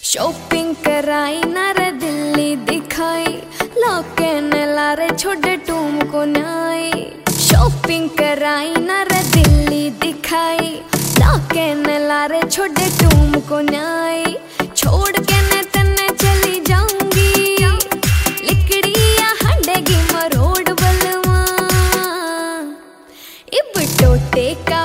Shopping कराई ना रे दिल्ली दिखाई, लाके ने लारे छोड़े टूम को नाई। शॉपिंग कराई ना रे दिल्ली दिखाई, लाके ने लारे छोड़े टूम को नाई। छोड़ के ने तन्ने चली जाऊंगी, लिकड़िया हंडेगी मरोड़ बलवा। इब टोटे का